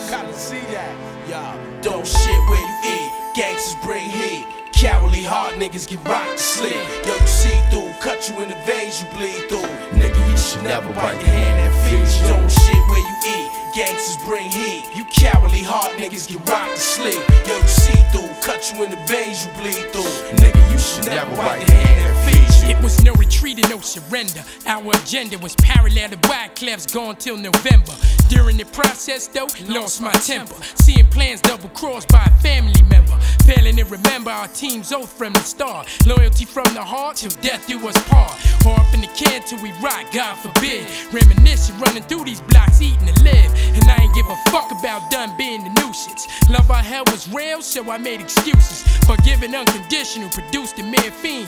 Gotta see that. Yeah, don't shit where you eat. Gangsters bring heat. Cowardly heart niggas get rocked to sleep. Yo, you see through, cut you in the veins, you bleed through. Nigga, you should never bite the hand that feeds you. Don't shit where you eat. Gangsters bring heat. You cowardly heart niggas get rocked to sleep. Yo, you see through, cut you in the veins, you bleed through. Nigga, you should never bite the hand that feeds you. It was no retreat and no surrender. Our agenda was parallel to Wyclef's gone till November. During the process though, lost my temper. Seeing plans double crossed by a family member. Failing to remember our team's oath from the start. Loyalty from the heart till death do us part. Harp in the can till we rock, God forbid. Reminiscing, running through these blocks, eating to live. And I ain't give a fuck about done being the nuisance. Love I held was real, so I made excuses. Forgiving unconditional, produced a mere fiend.